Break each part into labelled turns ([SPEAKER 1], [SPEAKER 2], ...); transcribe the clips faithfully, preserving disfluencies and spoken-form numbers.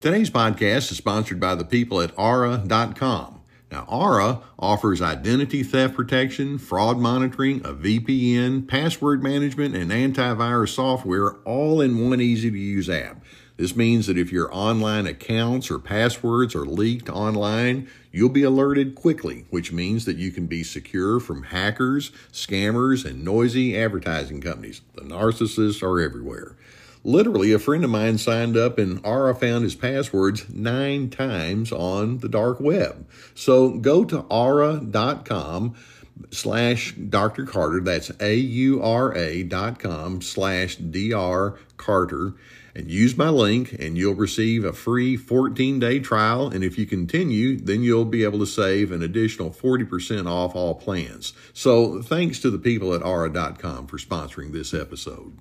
[SPEAKER 1] Today's podcast is sponsored by the people at Aura dot com. Now, Aura offers identity theft protection, fraud monitoring, a V P N, password management, and antivirus software all in one easy-to-use app. This means that if your online accounts or passwords are leaked online, you'll be alerted quickly, which means that you can be secure from hackers, scammers, and noisy advertising companies. The narcissists are everywhere. Literally, a friend of mine signed up and Aura found his passwords nine times on the dark web. So go to Aura dot com slash Doctor Carter. That's A U R A dot com slash D R Carter. And use my link and you'll receive a free fourteen-day trial. And if you continue, then you'll be able to save an additional forty percent off all plans. So thanks to the people at Aura dot com for sponsoring this episode.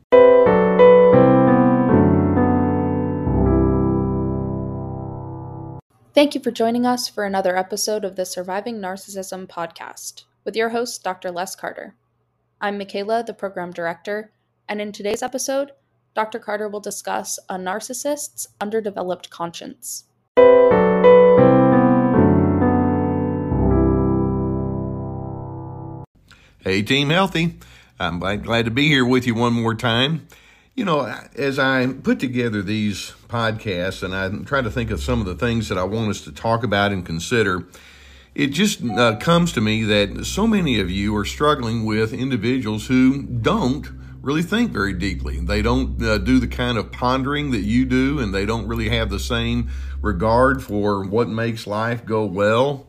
[SPEAKER 2] Thank you for joining us for another episode of the Surviving Narcissism podcast with your host, Doctor Les Carter. I'm Michaela, the program director, and in today's episode, Doctor Carter will discuss a narcissist's underdeveloped conscience.
[SPEAKER 1] Hey, Team Healthy. I'm glad to be here with you one more time. You know, as I put together these podcasts and I try to think of some of the things that I want us to talk about and consider, it just uh, comes to me that so many of you are struggling with individuals who don't really think very deeply. They don't uh, do the kind of pondering that you do, and they don't really have the same regard for what makes life go well.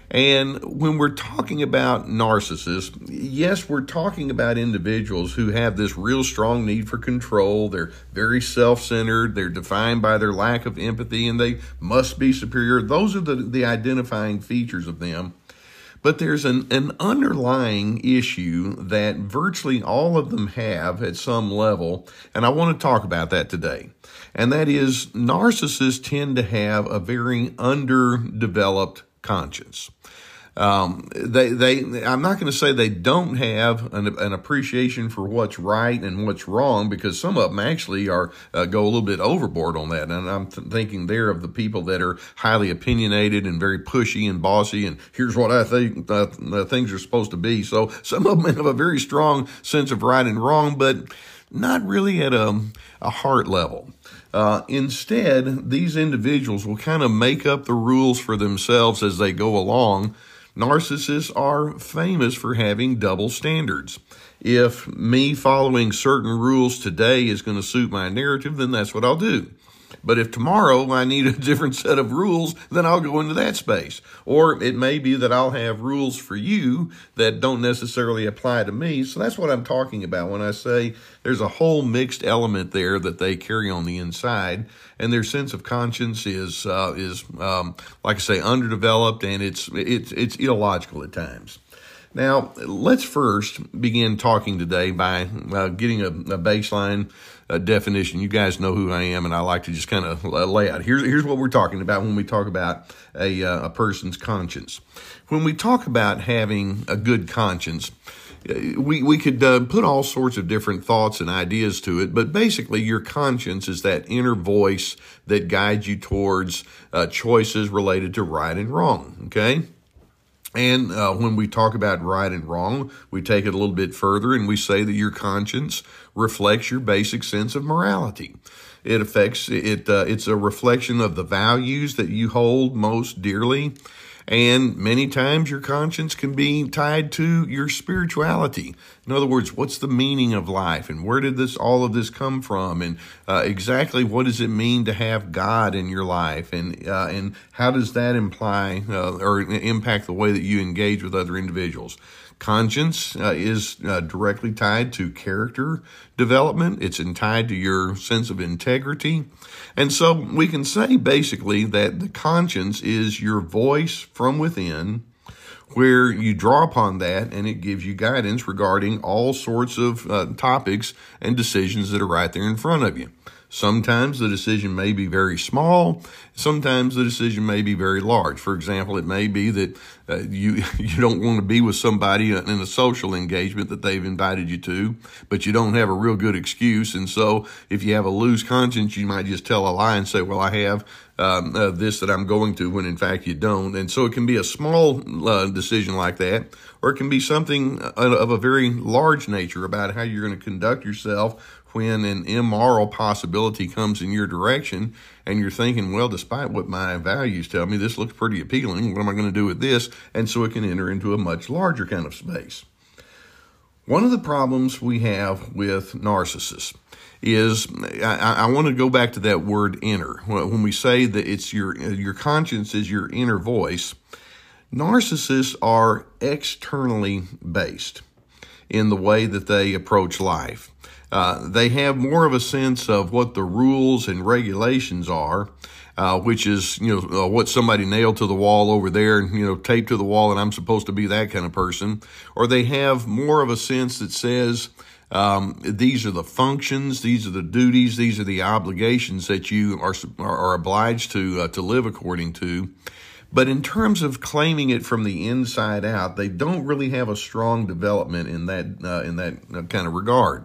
[SPEAKER 1] And when we're talking about narcissists, yes, we're talking about individuals who have this real strong need for control. They're very self-centered. They're defined by their lack of empathy, and they must be superior. Those are the, the identifying features of them. But there's an, an underlying issue that virtually all of them have at some level, and I want to talk about that today. And that is, narcissists tend to have a very underdeveloped conscience. Um, they, they, I'm not going to say they don't have an, an appreciation for what's right and what's wrong, because some of them actually are, uh, go a little bit overboard on that. And I'm th- thinking there of the people that are highly opinionated and very pushy and bossy. And here's what I think uh, uh, things are supposed to be. So some of them have a very strong sense of right and wrong, but not really at a, a heart level. Uh, instead, these individuals will kind of make up the rules for themselves as they go along. Narcissists are famous for having double standards. If me following certain rules today is going to suit my narrative, then that's what I'll do. But if tomorrow I need a different set of rules, then I'll go into that space. Or it may be that I'll have rules for you that don't necessarily apply to me. So that's what I'm talking about when I say there's a whole mixed element there that they carry on the inside, and their sense of conscience is uh, is um, like I say, underdeveloped, and it's it's it's illogical at times. Now, let's first begin talking today by uh, getting a, a baseline uh, definition. You guys know who I am, and I like to just kind of lay out. Here's, here's what we're talking about when we talk about a, uh, a person's conscience. When we talk about having a good conscience, we, we could uh, put all sorts of different thoughts and ideas to it, but basically your conscience is that inner voice that guides you towards uh, choices related to right and wrong, okay? And uh, when we talk about right and wrong, we take it a little bit further and we say that your conscience reflects your basic sense of morality. It affects it. Uh, it's a reflection of the values that you hold most dearly. And many times your conscience can be tied to your spirituality. In other words, what's the meaning of life, and where did this all of this come from, and uh, exactly what does it mean to have God in your life, and uh, and how does that imply uh, or impact the way that you engage with other individuals? Conscience uh, is uh, directly tied to character development. It's tied to your sense of integrity. And so we can say basically that the conscience is your voice from within, where you draw upon that and it gives you guidance regarding all sorts of uh, topics and decisions that are right there in front of you. Sometimes the decision may be very small. Sometimes the decision may be very large. For example, it may be that uh, you you don't want to be with somebody in a social engagement that they've invited you to, but you don't have a real good excuse. And so if you have a loose conscience, you might just tell a lie and say, well, I have um, uh, this that I'm going to when in fact you don't. And so it can be a small uh, decision like that, or it can be something of a very large nature about how you're going to conduct yourself when an immoral possibility comes in your direction and you're thinking, well, despite what my values tell me, this looks pretty appealing. What am I going to do with this? And so it can enter into a much larger kind of space. One of the problems we have with narcissists is, I, I want to go back to that word inner. When we say that it's your, your conscience is your inner voice, narcissists are externally based in the way that they approach life. Uh, they have more of a sense of what the rules and regulations are, uh, which is, you know, uh, what somebody nailed to the wall over there and, you know, taped to the wall, and I'm supposed to be that kind of person. Or they have more of a sense that says, um, these are the functions, these are the duties, these are the obligations that you are, are, are obliged to, uh, to live according to. But in terms of claiming it from the inside out, they don't really have a strong development in that, uh, in that kind of regard.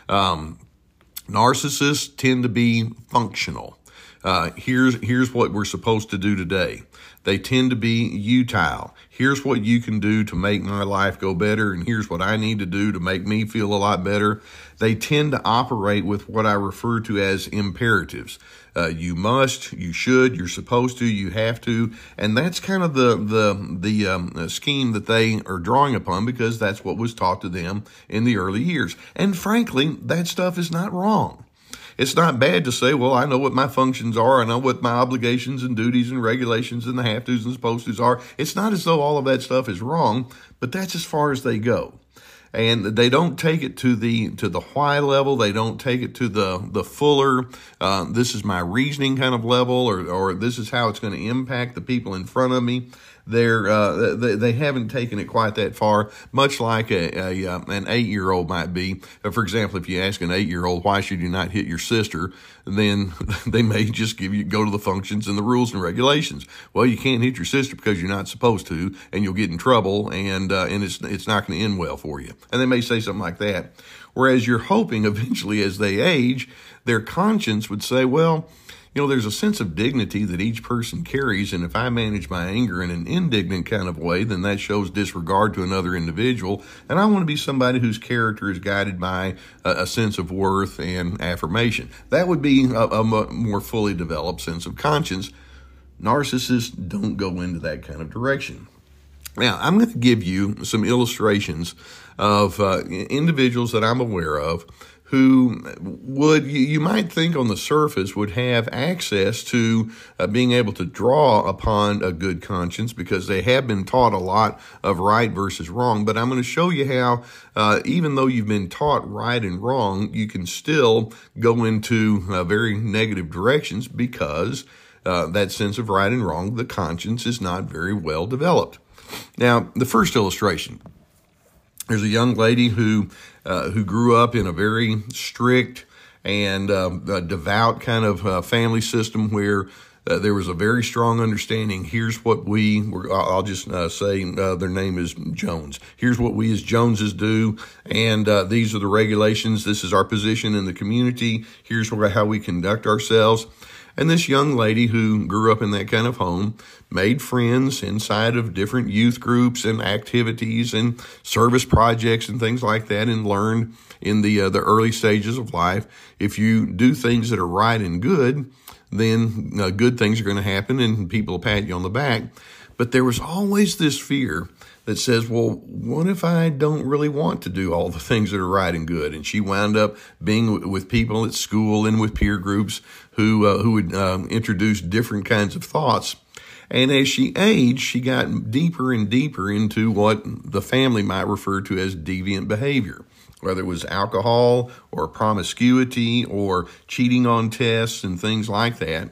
[SPEAKER 1] Um, narcissists tend to be functional. Uh, here's, here's what we're supposed to do today. They tend to be utile. Here's what you can do to make my life go better, and here's what I need to do to make me feel a lot better. They tend to operate with what I refer to as imperatives. Uh, you must, you should, you're supposed to, you have to, and that's kind of the the the um, scheme that they are drawing upon, because that's what was taught to them in the early years. And frankly, that stuff is not wrong. It's not bad to say, well, I know what my functions are. I know what my obligations and duties and regulations and the have-tos and supposed-tos are. It's not as though all of that stuff is wrong, but that's as far as they go. And they don't take it to the to the why level. They don't take it to the the fuller, uh, this is my reasoning kind of level, or or this is how it's going to impact the people in front of me. They're uh, they, they haven't taken it quite that far, much like a, a uh, an eight-year-old might be. For example, if you ask an eight-year-old, why should you not hit your sister, then they may just give you go to the functions and the rules and regulations. Well, you can't hit your sister because you're not supposed to, and you'll get in trouble, and uh, and it's it's not going to end well for you. And they may say something like that. Whereas you're hoping eventually as they age, their conscience would say, well, you know, there's a sense of dignity that each person carries, and if I manage my anger in an indignant kind of way, then that shows disregard to another individual, and I want to be somebody whose character is guided by a, a sense of worth and affirmation. That would be a, a more fully developed sense of conscience. Narcissists don't go into that kind of direction. Now, I'm going to give you some illustrations of uh, individuals that I'm aware of who would, you might think on the surface, would have access to uh, being able to draw upon a good conscience because they have been taught a lot of right versus wrong. But I'm going to show you how, uh, even though you've been taught right and wrong, you can still go into uh, very negative directions because uh, that sense of right and wrong, the conscience, is not very well developed. Now, the first illustration. There's a young lady who uh, who grew up in a very strict and uh, devout kind of uh, family system where uh, there was a very strong understanding. Here's what we, were, I'll just uh, say uh, their name is Jones. Here's what we as Joneses do, and uh, these are the regulations. This is our position in the community. Here's where, how we conduct ourselves. And this young lady who grew up in that kind of home made friends inside of different youth groups and activities and service projects and things like that, and learned in the uh, the early stages of life, if you do things that are right and good, then uh, good things are going to happen and people will pat you on the back. But there was always this fear that says, well, what if I don't really want to do all the things that are right and good? And she wound up being with people at school and with peer groups who uh, who would um, introduce different kinds of thoughts. And as she aged, she got deeper and deeper into what the family might refer to as deviant behavior, whether it was alcohol or promiscuity or cheating on tests and things like that.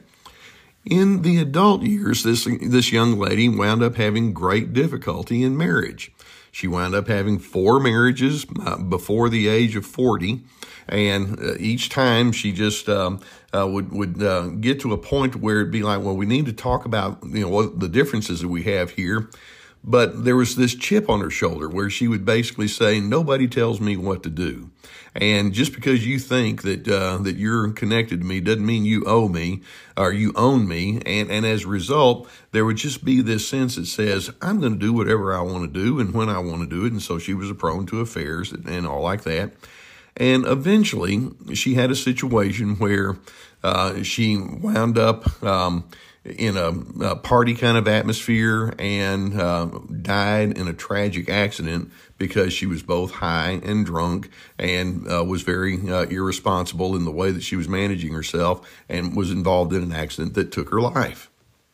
[SPEAKER 1] In the adult years, this this young lady wound up having great difficulty in marriage. She wound up having four marriages uh, before the age of forty, and uh, each time she just um, uh, would would uh, get to a point where it'd be like, well, we need to talk about, you know, what the differences that we have here. But there was this chip on her shoulder where she would basically say, nobody tells me what to do. And just because you think that uh, that you're connected to me doesn't mean you owe me or you own me. And, and as a result, there would just be this sense that says, I'm going to do whatever I want to do and when I want to do it. And so she was prone to affairs and all like that. And eventually, she had a situation where uh, she wound up um, in a, a party kind of atmosphere and uh, died in a tragic accident because she was both high and drunk and uh, was very uh, irresponsible in the way that she was managing herself and was involved in an accident that took her life.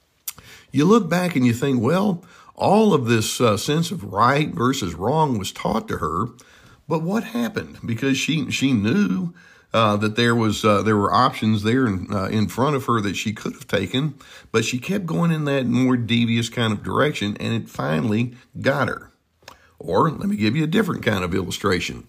[SPEAKER 1] You look back and you think, well, all of this uh, sense of right versus wrong was taught to her, but what happened? Because she she knew Uh, that there was uh, there were options there in, uh, in front of her that she could have taken, but she kept going in that more devious kind of direction, and it finally got her. Or let me give you a different kind of illustration.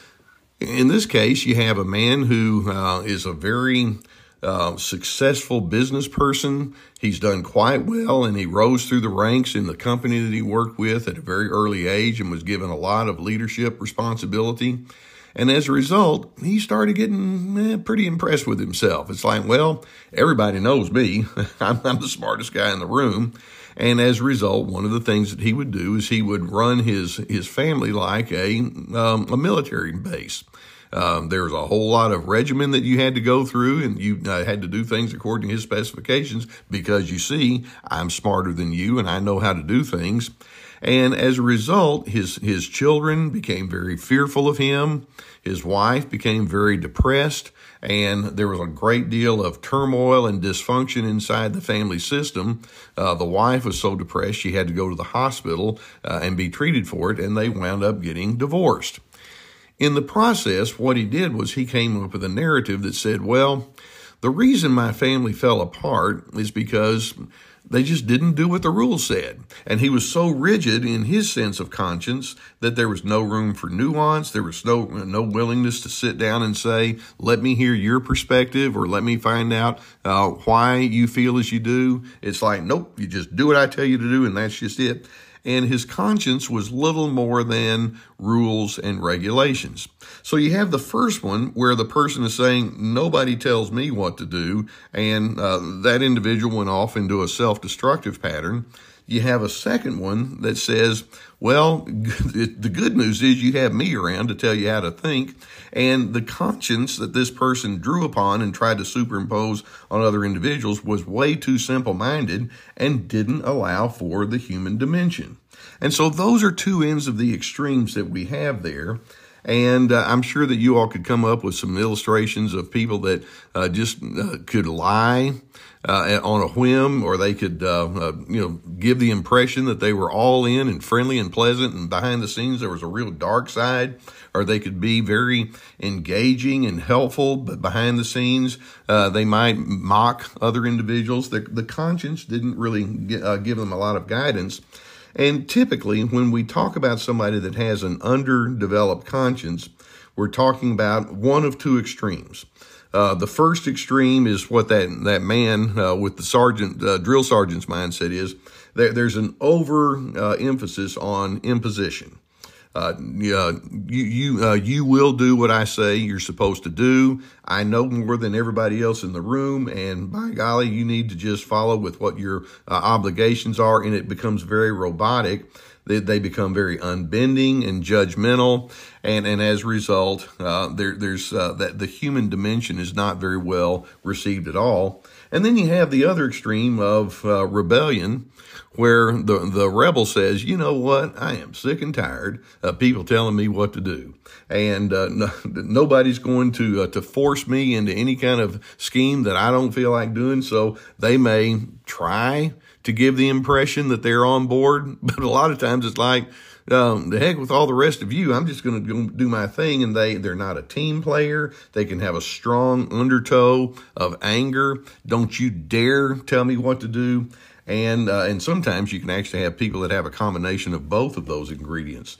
[SPEAKER 1] In this case, you have a man who uh, is a very uh, successful business person. He's done quite well, and he rose through the ranks in the company that he worked with at a very early age and was given a lot of leadership responsibility. And as a result, he started getting eh, pretty impressed with himself. It's like, well, everybody knows me. I'm, I'm the smartest guy in the room. And as a result, one of the things that he would do is he would run his, his family like a, um, a military base. Um, there was a whole lot of regimen that you had to go through, and you uh, had to do things according to his specifications because, you see, I'm smarter than you and I know how to do things. And as a result, his, his children became very fearful of him. His wife became very depressed, and there was a great deal of turmoil and dysfunction inside the family system. Uh, the wife was so depressed she had to go to the hospital uh, and be treated for it, and they wound up getting divorced. In the process, what he did was he came up with a narrative that said, well, the reason my family fell apart is because they just didn't do what the rules said. And he was so rigid in his sense of conscience that there was no room for nuance. There was no, no willingness to sit down and say, let me hear your perspective or let me find out uh, why you feel as you do. It's like, nope, you just do what I tell you to do and that's just it. And his conscience was little more than rules and regulations. So you have the first one where the person is saying, nobody tells me what to do, and uh, that individual went off into a self-destructive pattern. You have a second one that says, well, the good news is you have me around to tell you how to think, and the conscience that this person drew upon and tried to superimpose on other individuals was way too simple-minded and didn't allow for the human dimension. And so those are two ends of the extremes that we have there. And uh, I'm sure that you all could come up with some illustrations of people that uh, just uh, could lie uh, on a whim, or they could, uh, uh, you know, give the impression that they were all in and friendly and pleasant, and behind the scenes there was a real dark side. Or they could be very engaging and helpful, but behind the scenes uh, they might mock other individuals. The, the conscience didn't really get, uh, give them a lot of guidance. And typically, when we talk about somebody that has an underdeveloped conscience, we're talking about one of two extremes. Uh, the first extreme is what that that man uh, with the sergeant, uh, drill sergeant's mindset is. There, there's an over uh, emphasis on imposition. Uh, you, you, uh, you will do what I say you're supposed to do. I know more than everybody else in the room, and by golly, you need to just follow with what your uh, obligations are, and it becomes very robotic. They, they become very unbending and judgmental, and, and as a result, uh, there, there's uh, that the human dimension is not very well received at all. And then you have the other extreme of uh, rebellion, where the, the rebel says, you know what, I am sick and tired of people telling me what to do. And uh, no, nobody's going to uh, to force me into any kind of scheme that I don't feel like doing. So they may try to give the impression that they're on board, but a lot of times it's like, um, the heck with all the rest of you, I'm just going to do my thing. And they, they're not a team player. They can have a strong undertow of anger. Don't you dare tell me what to do. And uh, and sometimes you can actually have people that have a combination of both of those ingredients.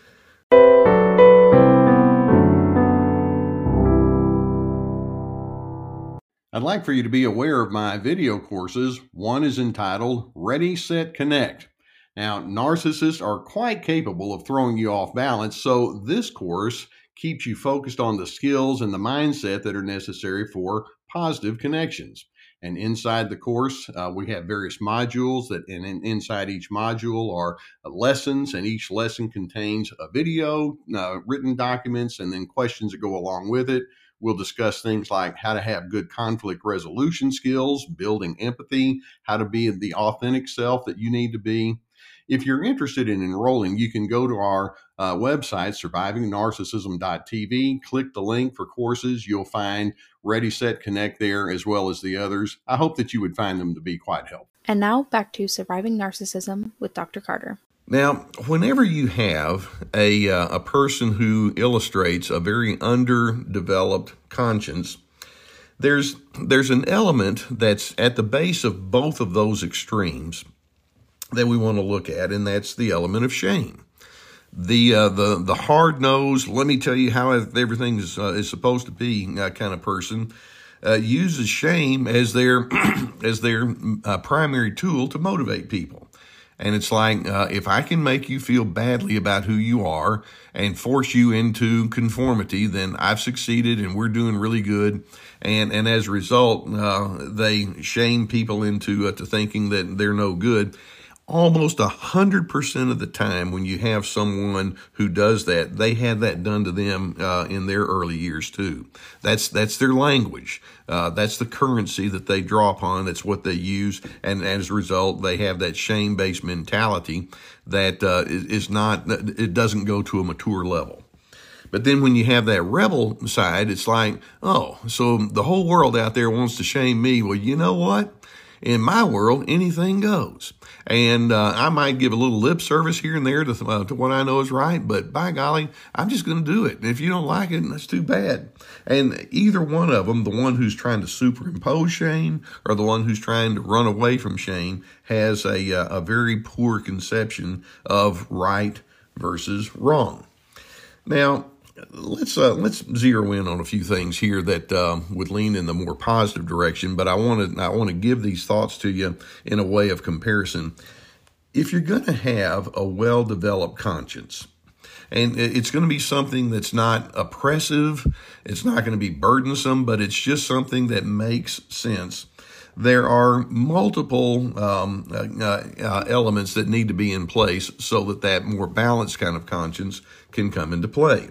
[SPEAKER 1] I'd like for you to be aware of my video courses. One is entitled Ready, Set, Connect. Now, narcissists are quite capable of throwing you off balance, so this course keeps you focused on the skills and the mindset that are necessary for positive connections. And inside the course, uh, we have various modules that, and in, inside each module are uh, lessons, and each lesson contains a video, uh, written documents, and then questions that go along with it. We'll discuss things like how to have good conflict resolution skills, building empathy, how to be the authentic self that you need to be. If you're interested in enrolling, you can go to our uh, website, surviving narcissism dot t v, click the link for courses. You'll find Ready, Set, Connect there, as well as the others. I hope that you would find them to be quite helpful.
[SPEAKER 2] And now back to Surviving Narcissism with Doctor Carter.
[SPEAKER 1] Now, whenever you have a, uh, a person who illustrates a very underdeveloped conscience, there's, there's an element that's at the base of both of those extremes that we want to look at, and that's the element of shame. The uh, the the hard-nosed, let me tell you how everything is, uh, is supposed to be uh, kind of person uh, uses shame as their as their uh, primary tool to motivate people. And it's like, uh, if I can make you feel badly about who you are and force you into conformity, then I've succeeded and we're doing really good. And and as a result, uh, they shame people into uh, to thinking that they're no good. Almost one hundred percent of the time when you have someone who does that, they had that done to them uh, in their early years too. That's that's their language. Uh, that's the currency that they draw upon. That's what they use. And as a result, they have that shame-based mentality that uh, is not, it doesn't go to a mature level. But then when you have that rebel side, it's like, oh, so the whole world out there wants to shame me. Well, you know what? In my world, anything goes. And uh, I might give a little lip service here and there to, uh, to what I know is right, but by golly, I'm just going to do it. And if you don't like it, that's too bad. And either one of them, the one who's trying to superimpose shame or the one who's trying to run away from shame, has a, uh, a very poor conception of right versus wrong. Now, Let's uh, let's zero in on a few things here that uh, would lean in the more positive direction. But I want to I want to give these thoughts to you in a way of comparison. If you're going to have a well-developed conscience, and it's going to be something that's not oppressive, it's not going to be burdensome, but it's just something that makes sense. There are multiple um, uh, uh, elements that need to be in place so that that more balanced kind of conscience can come into play.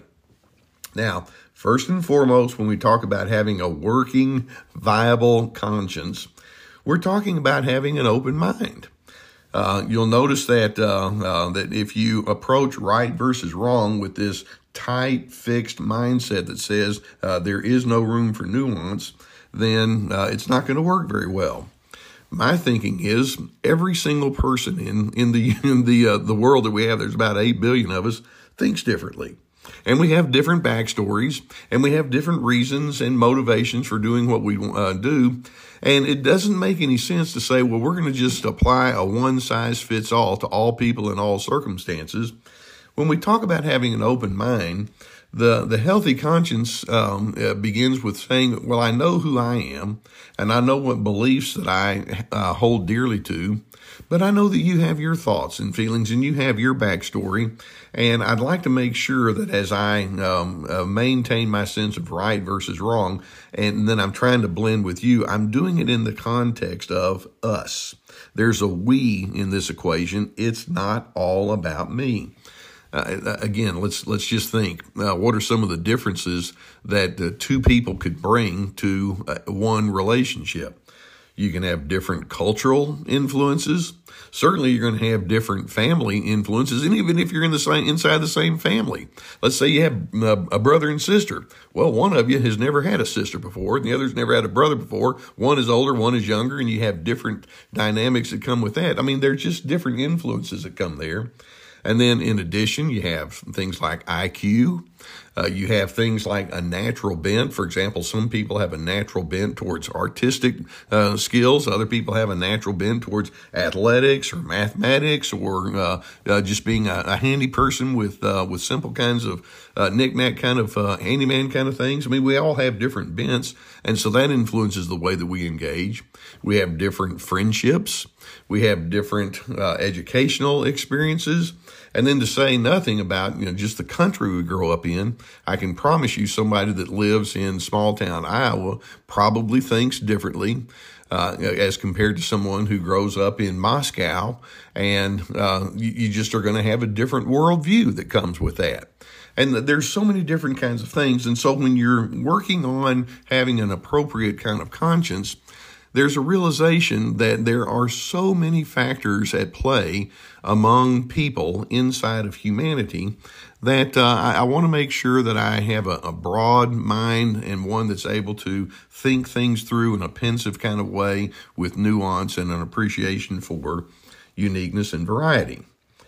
[SPEAKER 1] Now, first and foremost, when we talk about having a working, viable conscience, we're talking about having an open mind. Uh, you'll notice that uh, uh, that if you approach right versus wrong with this tight, fixed mindset that says uh, there is no room for nuance, then uh, it's not going to work very well. My thinking is every single person in in the in the uh, the world that we have, there's about eight billion of us, thinks differently. And we have different backstories, and we have different reasons and motivations for doing what we uh, do. And it doesn't make any sense to say, well, we're going to just apply a one-size-fits-all to all people in all circumstances. When we talk about having an open mind, the, the healthy conscience um, uh, begins with saying, well, I know who I am, and I know what beliefs that I uh, hold dearly to, but I know that you have your thoughts and feelings, and you have your backstory, and I'd like to make sure that as I um, uh, maintain my sense of right versus wrong, and then I'm trying to blend with you, I'm doing it in the context of us. There's a we in this equation. It's not all about me. Uh, again, let's let's just think, uh, what are some of the differences that uh, two people could bring to uh, one relationship? You can have different cultural influences. Certainly, you're going to have different family influences, and even if you're in the same inside the same family. Let's say you have a, a brother and sister. Well, one of you has never had a sister before, and the other's never had a brother before. One is older, one is younger, and you have different dynamics that come with that. I mean, there's just different influences that come there. And then in addition, you have things like I Q, Uh, you have things like a natural bent. For example, some people have a natural bent towards artistic uh, skills. Other people have a natural bent towards athletics or mathematics, or uh, uh, just being a, a handy person with uh, with simple kinds of uh, knick-knack kind of uh, handyman kind of things. I mean, we all have different bents, and so that influences the way that we engage. We have different friendships. We have different uh, educational experiences. And then to say nothing about, you know, just the country we grow up in, I can promise you somebody that lives in small town Iowa probably thinks differently uh, as compared to someone who grows up in Moscow. And uh, you, you just are going to have a different worldview that comes with that. And there's so many different kinds of things. And so when you're working on having an appropriate kind of conscience, there's a realization that there are so many factors at play among people inside of humanity that uh, I, I want to make sure that I have a, a broad mind and one that's able to think things through in a pensive kind of way with nuance and an appreciation for uniqueness and variety.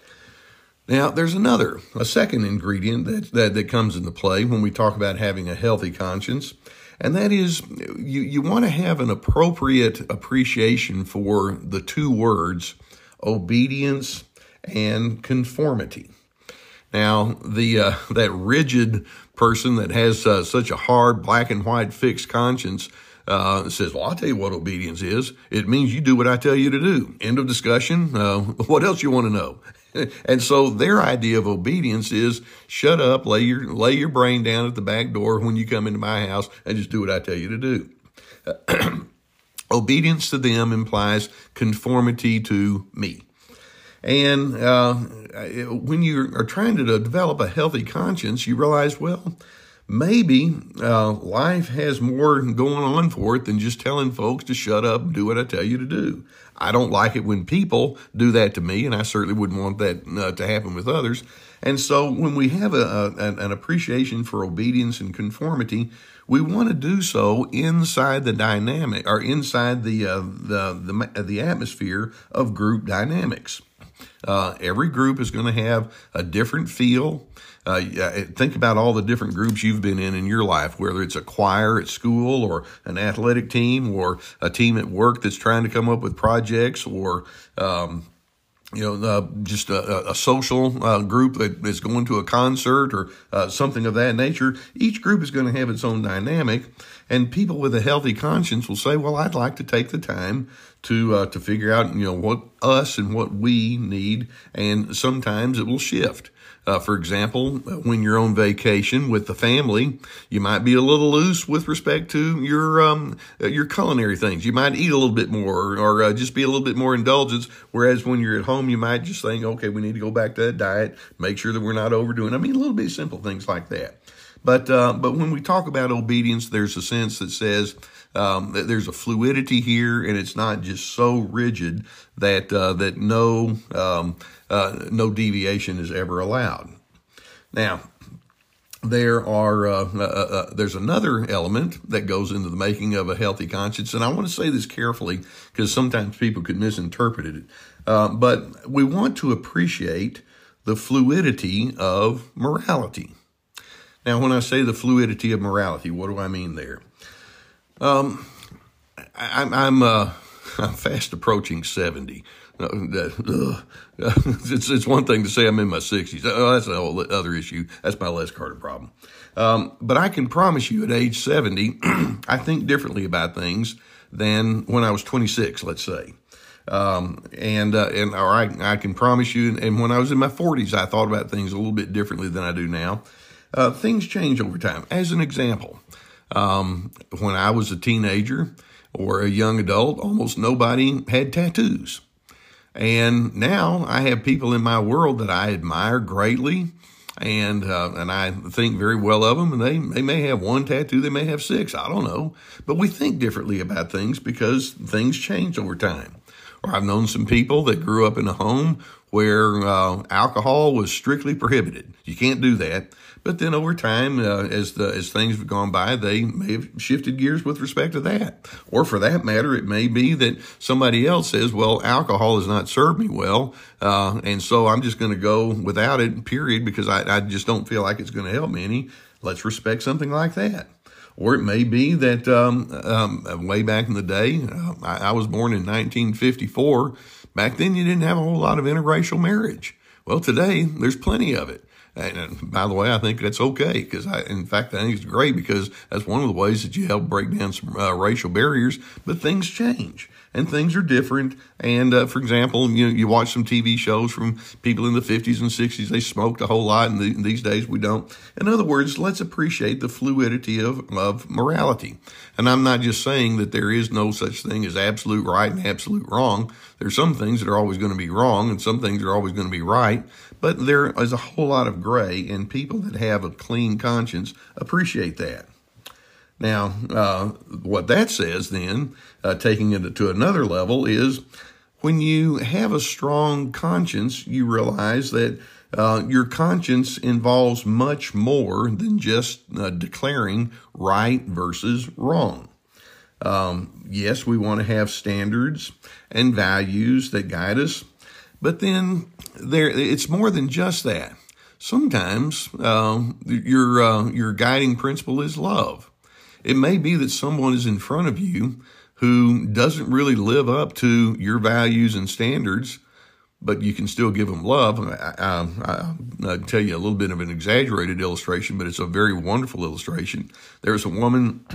[SPEAKER 1] Now, there's another, a second ingredient that, that, that comes into play when we talk about having a healthy conscience. And that is, you, you want to have an appropriate appreciation for the two words, obedience and conformity. Now, the uh, that rigid person that has uh, such a hard black and white fixed conscience uh, says, well, I'll tell you what obedience is. It means you do what I tell you to do. End of discussion. Uh, what else you want to know? And so their idea of obedience is shut up, lay your lay your brain down at the back door when you come into my house and just do what I tell you to do. Uh, obedience to them implies conformity to me. And uh, when you are trying to develop a healthy conscience, you realize, well, maybe uh, life has more going on for it than just telling folks to shut up and do what I tell you to do. I don't like it when people do that to me, and I certainly wouldn't want that uh, to happen with others. And so when we have a, a, an appreciation for obedience and conformity, we want to do so inside the dynamic, or inside the uh, the, the the atmosphere of group dynamics. Uh, every group is going to have a different feel. Uh, think about all the different groups you've been in in your life, whether it's a choir at school or an athletic team or a team at work that's trying to come up with projects, or um, you know, uh, just a, a social uh, group that is going to a concert or uh, something of that nature. Each group is going to have its own dynamic, and people with a healthy conscience will say, well, I'd like to take the time to uh, to figure out, you know, what us and what we need, and sometimes it will shift. Uh, for example, when you're on vacation with the family, you might be a little loose with respect to your um, your culinary things. You might eat a little bit more, or uh, just be a little bit more indulgent. Whereas when you're at home, you might just think, okay, we need to go back to that diet, make sure that we're not overdoing. I mean, a little bit simple things like that. But uh, but when we talk about obedience, there's a sense that says um, that there's a fluidity here, and it's not just so rigid that uh, that no um, uh, no deviation is ever allowed. Now, there are uh, uh, uh, there's another element that goes into the making of a healthy conscience, and I want to say this carefully because sometimes people could misinterpret it. Uh, but we want to appreciate the fluidity of morality. Now, when I say the fluidity of morality, what do I mean there? Um, I, I'm I'm, uh, I'm fast approaching seventy. Uh, it's it's one thing to say I'm in my sixties. Oh, that's a whole other issue. That's my Les Carter problem. Um, but I can promise you, at age seventy, I think differently about things than when I was twenty-six. Let's say. Um, and, uh, and, or I, I can promise you, and when I was in my forties, I thought about things a little bit differently than I do now. Uh, things change over time. As an example, um, when I was a teenager or a young adult, almost nobody had tattoos. And now I have people in my world that I admire greatly, and uh, and I think very well of them, and they, they may have one tattoo, they may have six, I don't know. But we think differently about things because things change over time. Or I've known some people that grew up in a home where uh, alcohol was strictly prohibited. You can't do that. But then over time, uh, as the as things have gone by, they may have shifted gears with respect to that. Or for that matter, it may be that somebody else says, well, alcohol has not served me well, uh, and so I'm just going to go without it, period, because I, I just don't feel like it's going to help me any. Let's respect something like that. Or it may be that um, um, way back in the day, uh, I, I was born in nineteen fifty-four. Back then, you didn't have a whole lot of interracial marriage. Well, today, there's plenty of it. And by the way, I think that's okay because I, in fact, I think it's great because that's one of the ways that you help break down some uh, racial barriers. But things change and things are different. And uh, for example, you know, you watch some T V shows from people in the fifties and sixties. They smoked a whole lot, and the, these days we don't. In other words, let's appreciate the fluidity of, of morality. And I'm not just saying that there is no such thing as absolute right and absolute wrong. There's some things that are always going to be wrong, and some things are always going to be right. But there is a whole lot of gray, and people that have a clean conscience appreciate that. Now, uh, what that says then, uh, taking it to another level, is when you have a strong conscience, you realize that uh, your conscience involves much more than just uh, declaring right versus wrong. Um, yes, we want to have standards and values that guide us, but then there, it's more than just that. Sometimes uh, your uh, your guiding principle is love. It may be that someone is in front of you who doesn't really live up to your values and standards, but you can still give them love. I, I, I'll tell you a little bit of an exaggerated illustration, but it's a very wonderful illustration. There was a woman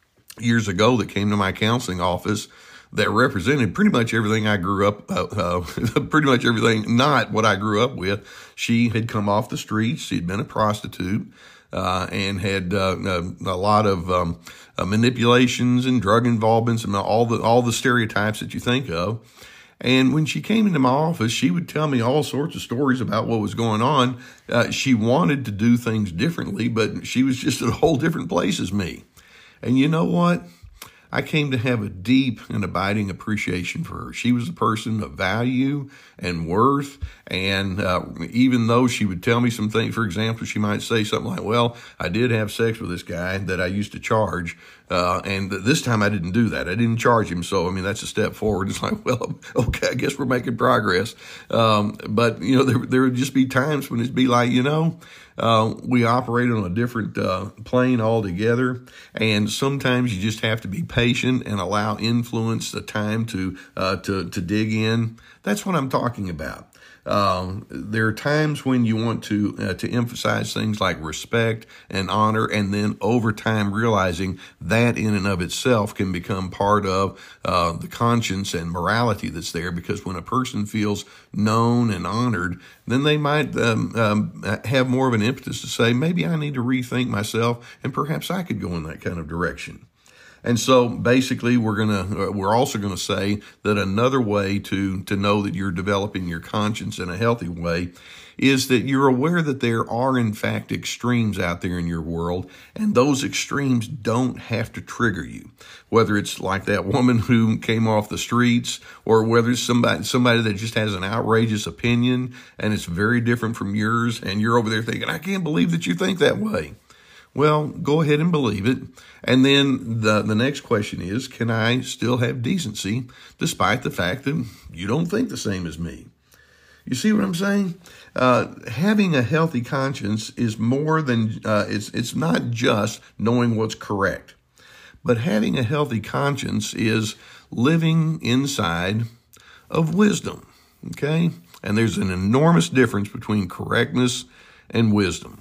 [SPEAKER 1] years ago that came to my counseling office that represented pretty much everything I grew up, uh, uh, pretty much everything, not what I grew up with. She had come off the streets. She'd been a prostitute. Uh, and had uh, a, a lot of um, uh, manipulations and drug involvements and all the all the stereotypes that you think of. And when she came into my office, she would tell me all sorts of stories about what was going on. Uh, she wanted to do things differently, but she was just at a whole different place as me. And you know what? I came to have a deep and abiding appreciation for her. She was a person of value and worth. And uh, even though she would tell me some things, for example, she might say something like, well, I did have sex with this guy that I used to charge. Uh, and this time I didn't do that. I didn't charge him. So, I mean, that's a step forward. It's like, well, okay, I guess we're making progress. Um, but, you know, there, there would just be times when it'd be like, you know, Uh, we operate on a different uh, plane altogether, and sometimes you just have to be patient and allow influence the time to uh, to to dig in. That's what I'm talking about. Um, there are times when you want to uh, to emphasize things like respect and honor, and then over time realizing that in and of itself can become part of uh, the conscience and morality that's there. Because when a person feels known and honored, then they might um, um, have more of an impetus to say, maybe I need to rethink myself, and perhaps I could go in that kind of direction. And so basically we're going to, we're also going to say that another way to, to know that you're developing your conscience in a healthy way is that you're aware that there are in fact extremes out there in your world, and those extremes don't have to trigger you. Whether it's like that woman who came off the streets, or whether it's somebody, somebody that just has an outrageous opinion and it's very different from yours, and you're over there thinking, I can't believe that you think that way. Well, go ahead and believe it. And then the, the next question is, can I still have decency despite the fact that you don't think the same as me? You see what I'm saying? Uh, having a healthy conscience is more than, uh, it's, it's not just knowing what's correct. But having a healthy conscience is living inside of wisdom, okay? And there's an enormous difference between correctness and wisdom.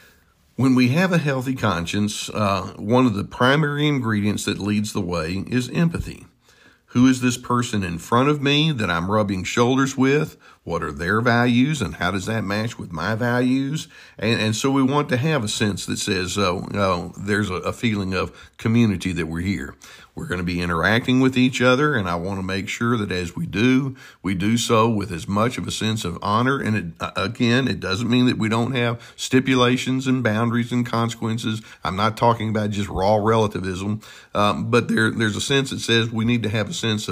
[SPEAKER 1] When we have a healthy conscience, uh, one of the primary ingredients that leads the way is empathy. Who is this person in front of me that I'm rubbing shoulders with? What are their values, and how does that match with my values? And, and so we want to have a sense that says, oh, oh there's a, a feeling of community that we're here. We're going to be interacting with each other, and I want to make sure that as we do, we do so with as much of a sense of honor. And it, again, it doesn't mean that we don't have stipulations and boundaries and consequences. I'm not talking about just raw relativism, um, but there, there's a sense that says we need to have a sense of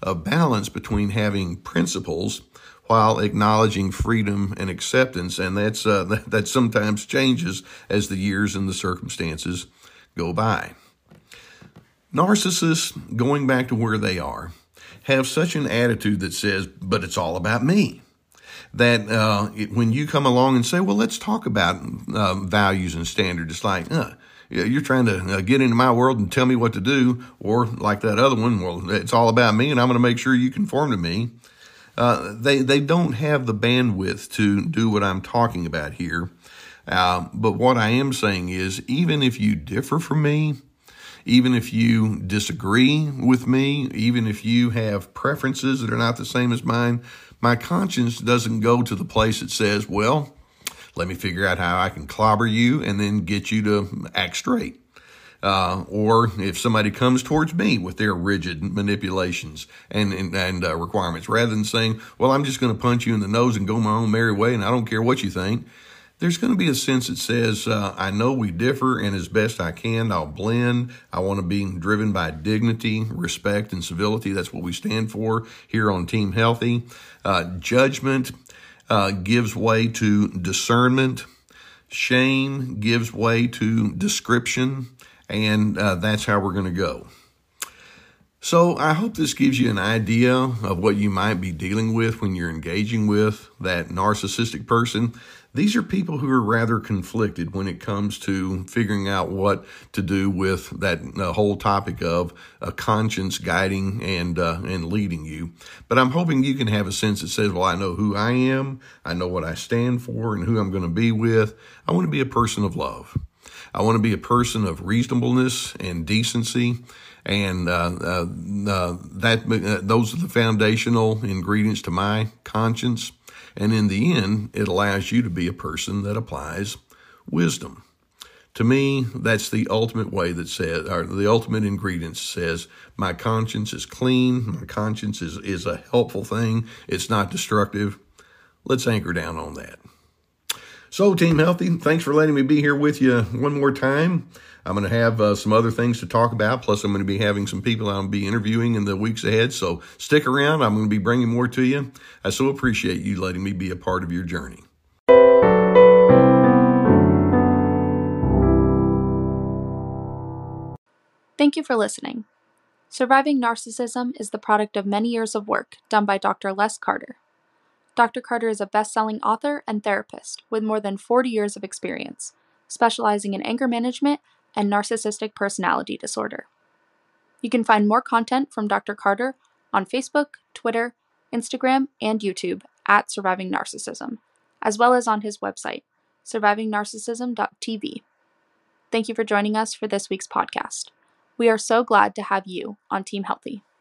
[SPEAKER 1] a balance between having principles while acknowledging freedom and acceptance, and that's uh, that, that sometimes changes as the years and the circumstances go by. Narcissists, going back to where they are, have such an attitude that says, but it's all about me. That uh, it, when you come along and say, well, let's talk about uh, values and standards, it's like, uh, you're trying to uh, get into my world and tell me what to do. Or like that other one, well, it's all about me and I'm going to make sure you conform to me. Uh, they, they don't have the bandwidth to do what I'm talking about here. Uh, but what I am saying is, even if you differ from me, even if you disagree with me, even if you have preferences that are not the same as mine, my conscience doesn't go to the place that says, well, let me figure out how I can clobber you and then get you to act straight. Uh, or if somebody comes towards me with their rigid manipulations and, and, and uh, requirements, rather than saying, well, I'm just going to punch you in the nose and go my own merry way and I don't care what you think, there's going to be a sense that says, uh, I know we differ, and as best I can, I'll blend. I want to be driven by dignity, respect, and civility. That's what we stand for here on Team Healthy. Uh, judgment uh, gives way to discernment. Shame gives way to description. And uh, that's how we're going to go. So I hope this gives you an idea of what you might be dealing with when you're engaging with that narcissistic person. These are people who are rather conflicted when it comes to figuring out what to do with that uh, whole topic of a conscience guiding and uh, and leading you. But I'm hoping you can have a sense that says, well, I know who I am, I know what I stand for, and who I'm going to be with. I want to be a person of love. I want to be a person of reasonableness and decency, and uh, uh, uh, that uh, those are the foundational ingredients to my conscience. And in the end, it allows you to be a person that applies wisdom. To me, that's the ultimate way that says, or the ultimate ingredient says, my conscience is clean, my conscience is, is a helpful thing, it's not destructive. Let's anchor down on that. So, Team Healthy, thanks for letting me be here with you one more time. I'm going to have uh, some other things to talk about, plus I'm going to be having some people I'll be interviewing in the weeks ahead, so stick around. I'm going to be bringing more to you. I so appreciate you letting me be a part of your journey.
[SPEAKER 2] Thank you for listening. Surviving Narcissism is the product of many years of work done by Doctor Les Carter. Doctor Carter is a best-selling author and therapist with more than forty years of experience, specializing in anger management and narcissistic personality disorder. You can find more content from Doctor Carter on Facebook, Twitter, Instagram, and YouTube at Surviving Narcissism, as well as on his website, surviving narcissism dot t v. Thank you for joining us for this week's podcast. We are so glad to have you on Team Healthy.